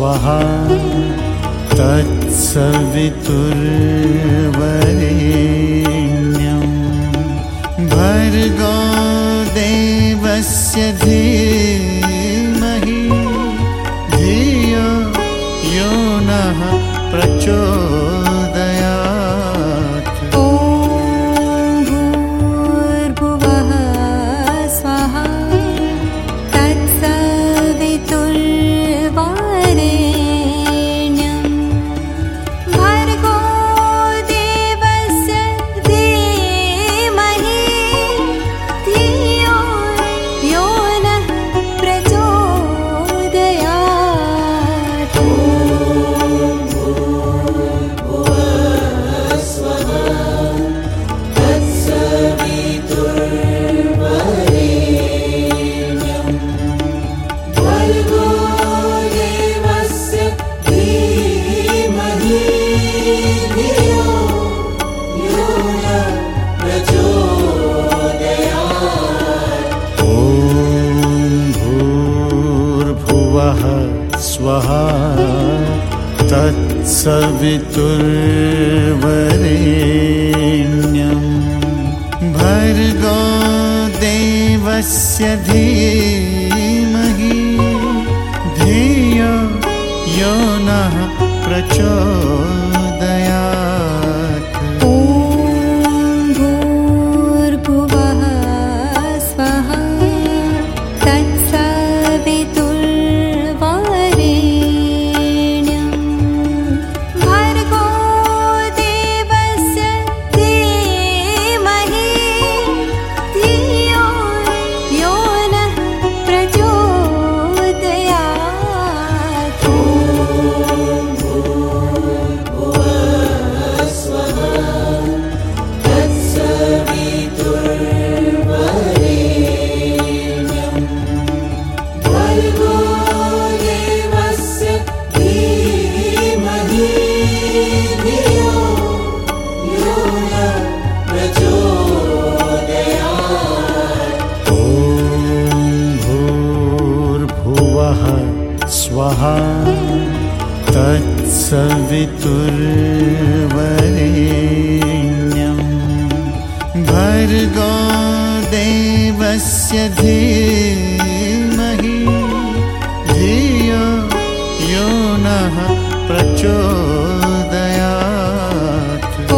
स्वाहा तत्सवितुर्वरेण्यं भर्गो देवस्य धीमहि धियो यो नः प्रचोदयात्। ॐ भूर्भुवः स्वः तत्सवितुर्वरेण्यं भर्गो देवस्य धीमहि धियो यो नः प्रचोदयात्। स्वाहा तत्सवितुर्वरेण्यं भर्गो देवस्य धीमहि धियो यो नः प्रचोदयात्। ॐ भूर्भुवः स्वः तत्सवितुर्वरेण्यं भर्गो देवस्य धीमहि धियो यो नः प्रचोदयात्। स्वाहा तत्सवितुर्वरेण्यं भर्गो देवस्य धीमहि धियो यो नः प्रचोदयात्। ॐ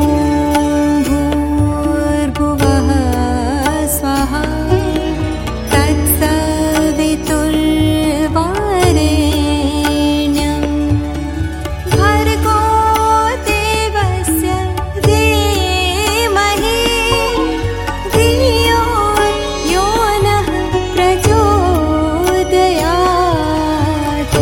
भूर्भुवः स्वः तत्सवितुर्वरेण्यं भर्गो देवस्य धीमहि धियो यो नः प्रचोदयात्।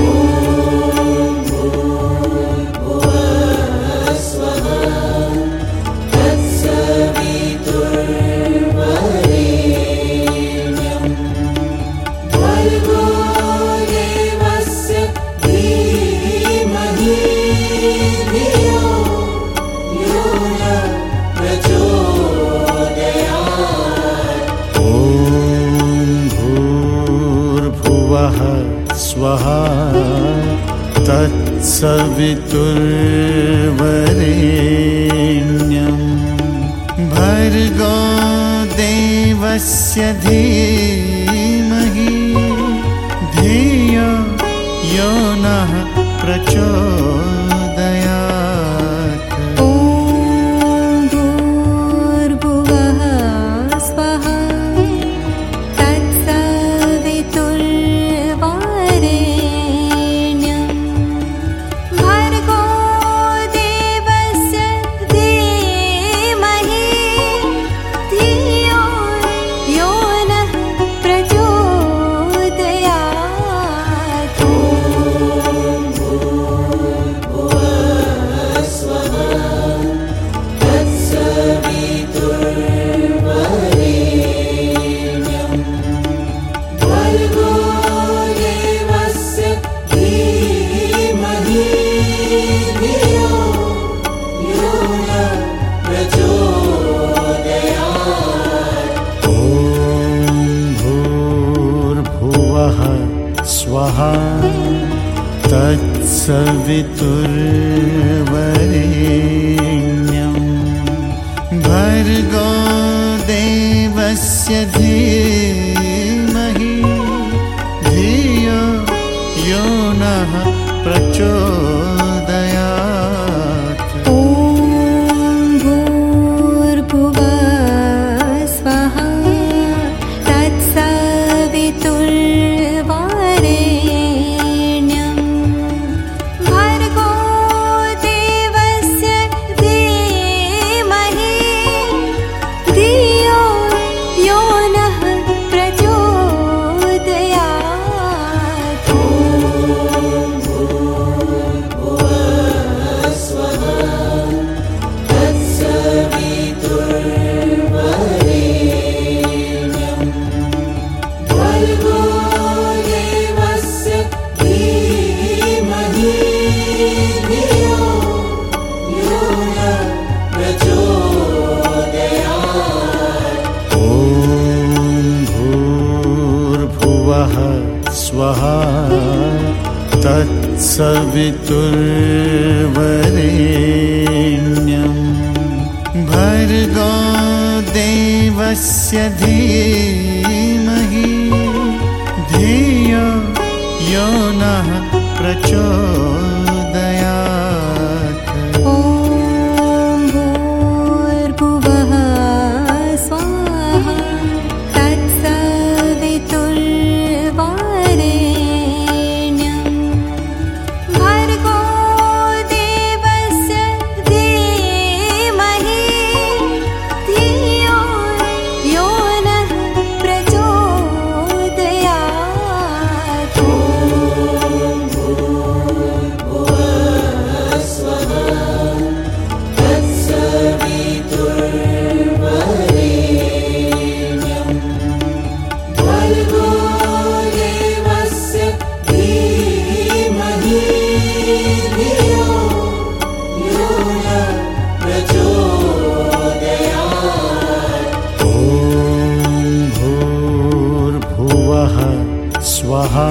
स्वाहा तत्सवितुर्वरेण्यं भर्गो देवस्य धीमहि धियो यो नः प्रचोदयात्। ॐ भूर्भुवः स्वः तत्सवितुर्वरेण्यं भर्गो देवस्य धीमहि धियो यो नः प्रचोदयात्। स्वाहा तत्सवितुर्वरेण्यं भर्गो देवस्य धीमहि धियो यो नः प्रचोदयात्। ॐ भूर्भुवः स्वः तत्सवितुर्वरेण्यं भर्गो देवस्य धीमहि धियो यो नः प्रचोदयात्। स्वहा तत्सवितुर्वरेण्यं भर्गो देवस्य धीमहि धियो यो नः प्रचोदयात्। ॐ भूर्भुवः स्वाहा तत्सवितुर्वरेण्यं भर्गो देवस्य धीमहि धियो यो नः प्रचोदयात्। स्वहा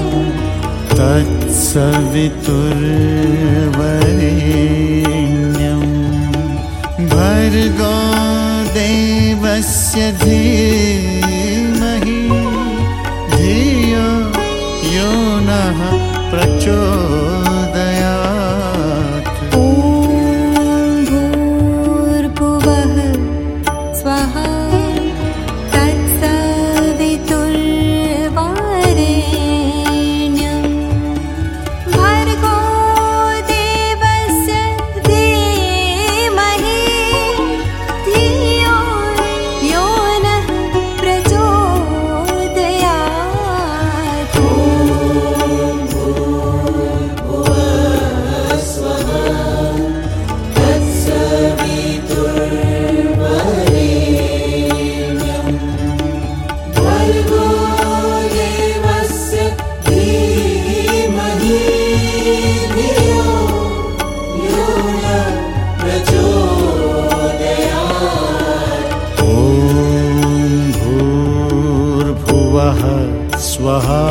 तत्सवितुर्वरेण्यं भर्गो देवस्य धीमहि धियो यो नः प्रचोदयात्। ॐ भूर्भुवः स्वः तत्सवितुर्वरेण्यं भर्गो देवस्य धीमहि धियो यो नः प्रचोदयात्। स्वहा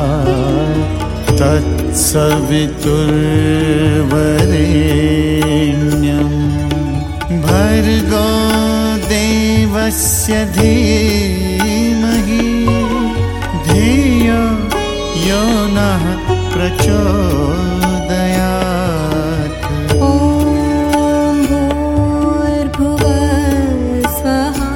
तत्सवितुर्वरेण्यं भर्गो देवस्य धीमहि धियो यो नः प्रचोदयात्। ॐ भूर्भुवः स्वः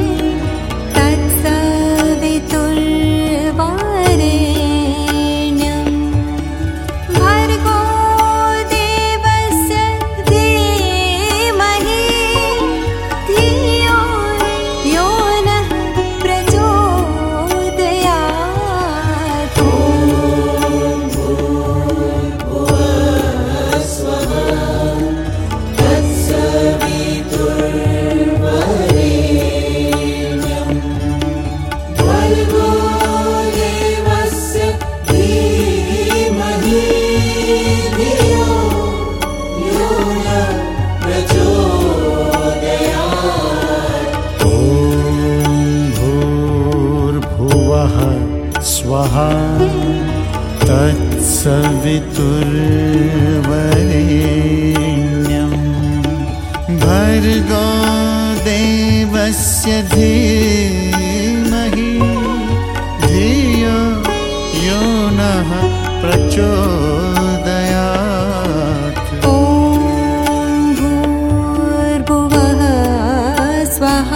तत्सवितुर्वरेण्यं भर्गो देवस्य धीमहि धियो यो नः प्रचोदयात्। तत्सवितुर्वरेण्यं भर्गो देवस्य धीमहि धियो यो नः प्रचोदयात्। ॐ भूर्भुवः स्वः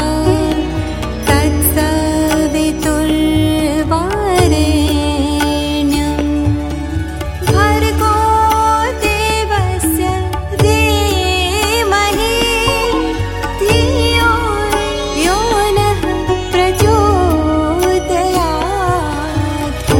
तत्सवितुर्वरेण्यं भर्गो देवस्य धीमहि धियो यो नः प्रचोदयात्।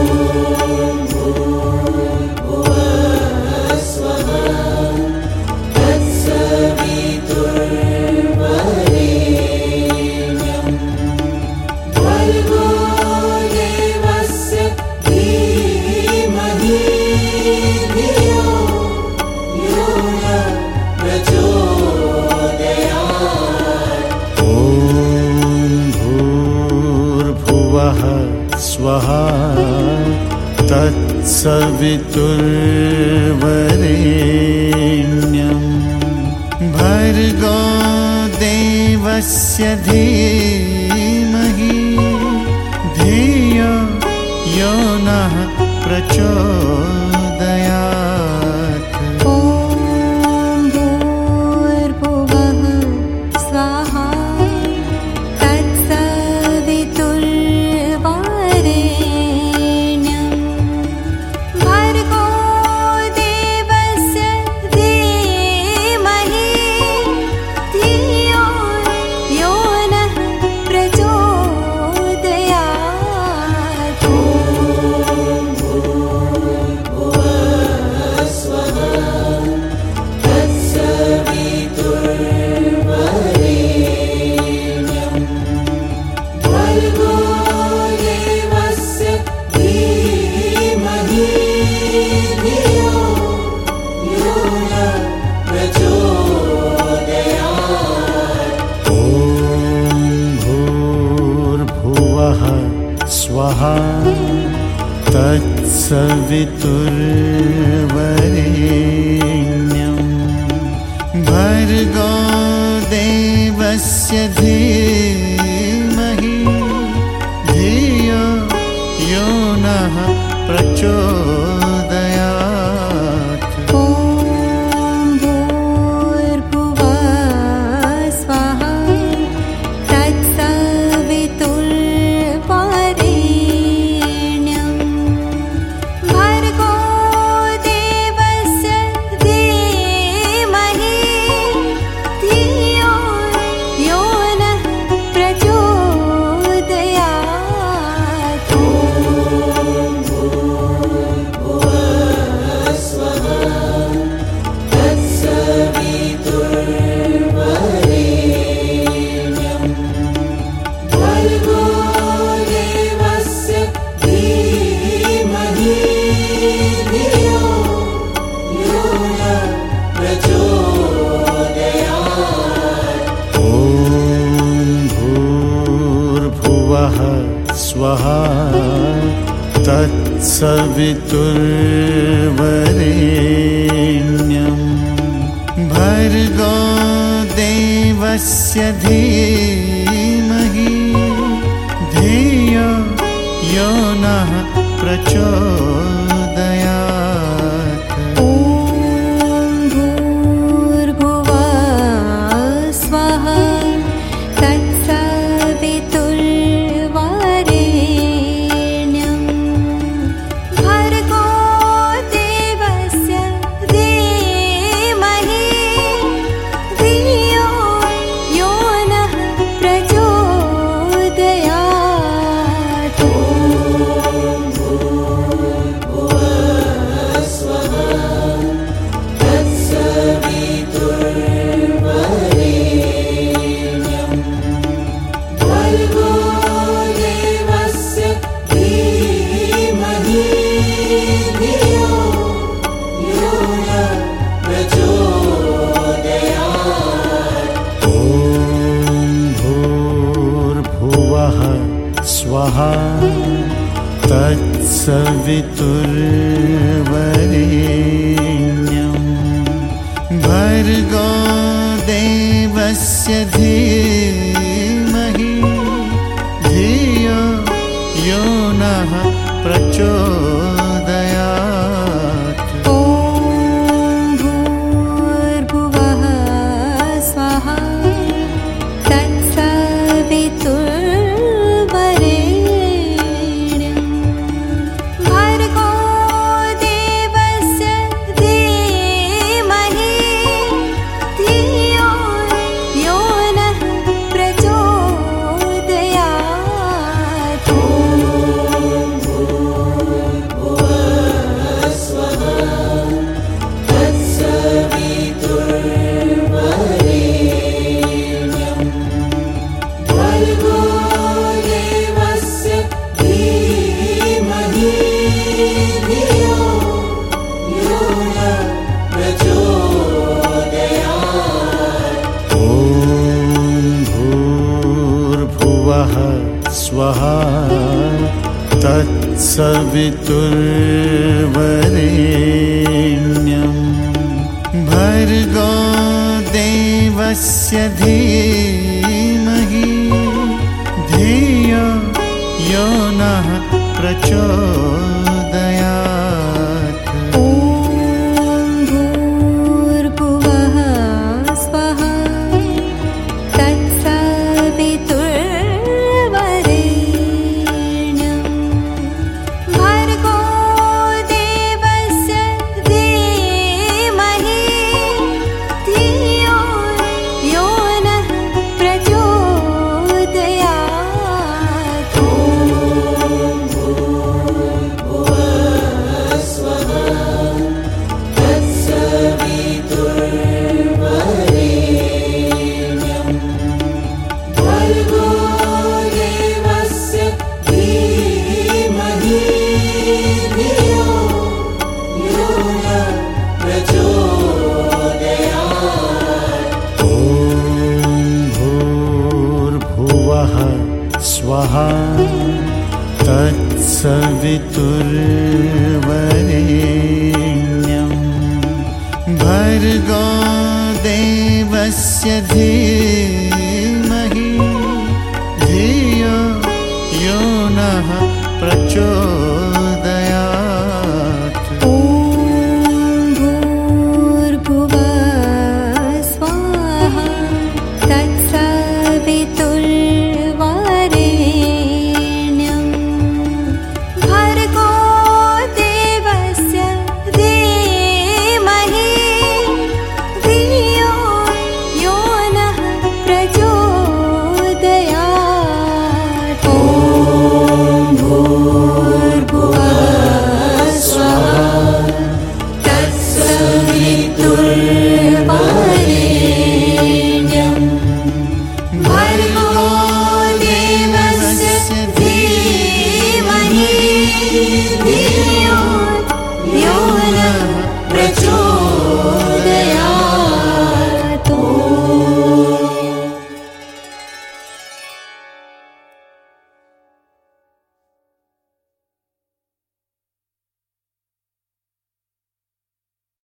स्वः तत्सवितुर्वरेण्यं भर्गो देवस्य धीमहि धियो यो नः प्रचोदयात्। ॐ भूर्भुवः स्वः तत्सवितुर्वरेण्यं भर्गो देवस्य धीमहि धियो यो नः प्रचोदयात्। स्वः तत्सवितुर्वरेण्यं भर्गो देवस्य धीमहि धियो यो नः प्रचोदयात्। ॐ भूर्भुवः स्वः तत्सवितुर्वरेण्यं भर्गो देवस्य धीमहि धियो यो नः प्रचोदयात्। स्वः तत्सवितुर्वरेण्यं भर्गो देवस्य धीमहि धियो यो नः प्रचोदयात्। ॐ भूर्भुवः स्वः तत्सवितुर्वरेण्यं भर्गो देवस्य धीमहि धियो यो नः प्रचोदयात्। स्वः तत्सवितुर्वरेण्यं तत्सवितुर्वरेण्यं भर्गो देवस्य धीमहि धियो यो नः प्रचोदयात्। ॐ भूर्भुवः स्वः तत्सवितुर्वरेण्यं भर्गो देवस्य धीमहि धियो यो नः प्रचोदयात्। स्वः तत्सवितुर्वरेण्यं भर्गो देवस्य धीमहि धियो यो नः प्रचोदयात्। ॐ भूर्भुवः स्वः तत्सवितुर्वरेण्यं भर्गो देवस्य धीमहि धियो यो नः प्रचोदयात्। स्वः तत्सवितुर्वरेण्यं भर्गो देवस्य धीमहि